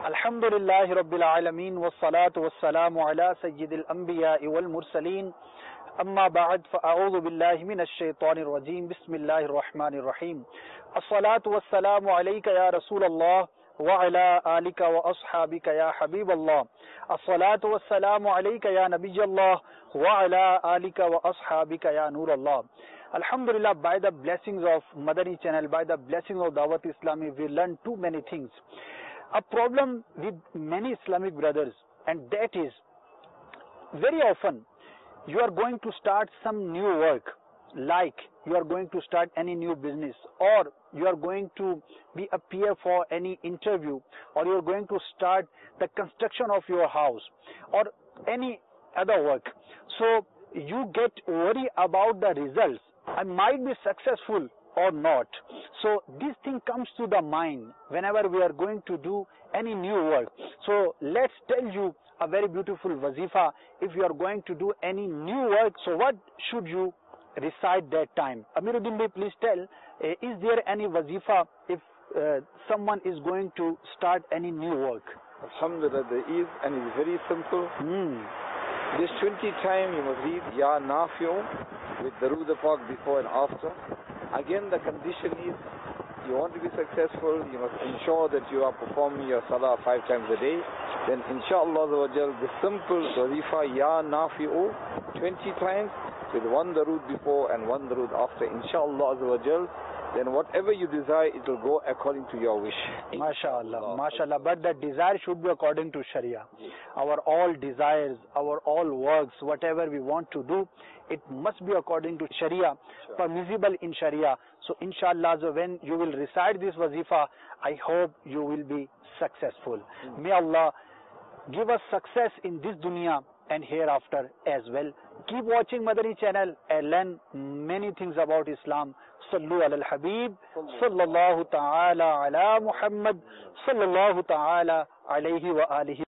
Alhamdulillahi Rabbil Alameen wassalatu wassalamu ala Sayyidil Anbiya'i wal Mursaleen. Amma ba'd, fa'a'udhu billahi minash shaitanir rajeem. Bismillahir Rahmanir Rahim. As-salatu wassalamu alayka ya Rasulallah wa ala alika wa ashabika ya Habiballah. As-salatu wassalamu alayka ya Nabiyallah wa ala alika wa ashabika ya Nurallah. Alhamdulillah, by the blessings of Madani channel, by the blessings of Dawat Islami, we learn too many things. A problem with many Islamic brothers, and that is, very often you are going to start some new work, like you are going to start any new business, or you are going to be appear for any interview, or you are going to start the construction of your house, or any other work. So you get worried about the results. I might be successful or not. So this thing comes to the mind whenever we are going to do any new work. So let's tell you a very beautiful wazifa. If you are going to do any new work, so what should you recite that time? Amiruddin bhai, please tell, is there any wazifa if someone is going to start any new work? Alhamdulillah, there is, and it's very simple. This 20 time you must read Ya Nafi'u with Darood Pak before and after. Again, the condition is you want to be successful, you must ensure that you are performing your salah 5 times a day. Then inshallah the simple wazifa Ya Nafi'u 20 times with 1 Darood before and 1 Darood after, inshallah, then whatever you desire, it will go according to your wish. MashaAllah, MashaAllah. But the desire should be according to Sharia. Our all desires, our all works, whatever we want to do, it must be according to Sharia, permissible in Sharia. So inshallah, so when you will recite this wazifa, I hope you will be successful. May Allah give us success in this dunya and hereafter as well. Keep watching Madani channel and learn many things about Islam. Sallu ala al-Habib, sallallahu ta'ala ala Muhammad, sallallahu ta'ala alayhi wa alihi.